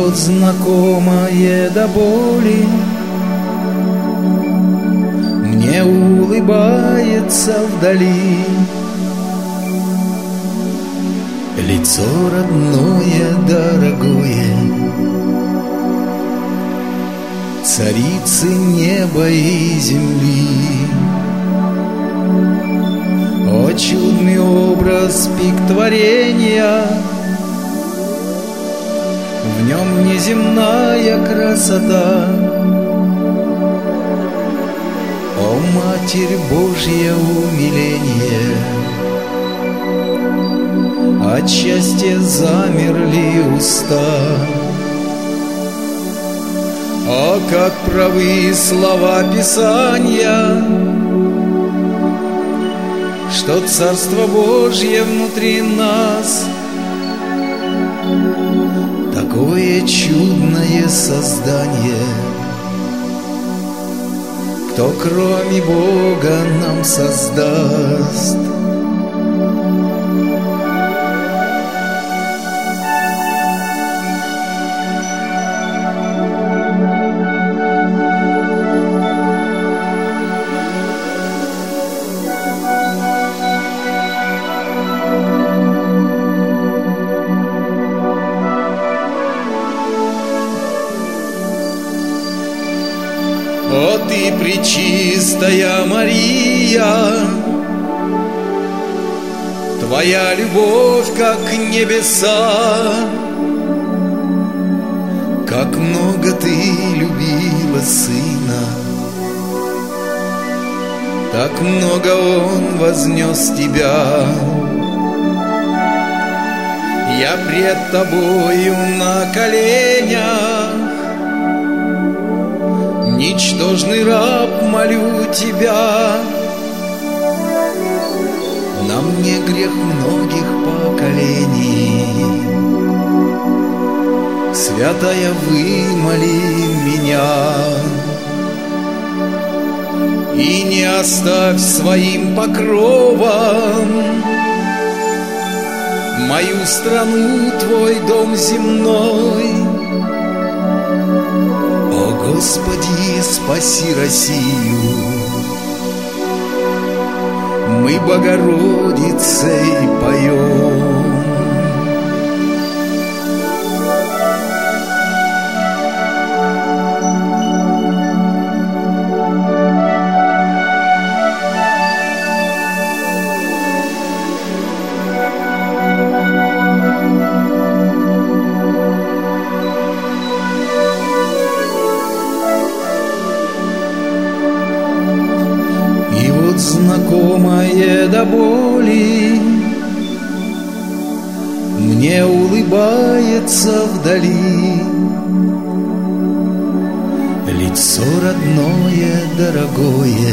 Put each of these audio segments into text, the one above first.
вот знакомое до боли мне улыбается вдали лицо родное, дорогое, царицы неба и земли. О, чудный образ пик творения, в нем неземная красота. О, Матерь Божья, умиление, от счастья замерли уста. О, как правы слова Писания, что Царство Божье внутри нас, такое чудное создание. Кто кроме Бога нам создаст? О, ты пречистая Мария, твоя любовь как небеса. Как много ты любила Сына, так много Он вознес тебя. Я пред тобою на коленях, ничтожный раб, молю тебя. На мне грех многих поколений, святая, вымоли меня. И не оставь своим покровом мою страну, твой дом земной. О, Господи, спаси Россию, мы Богородицей поем. Знакомое до боли мне улыбается вдали лицо родное, дорогое,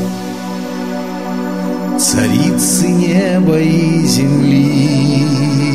царицы неба и земли.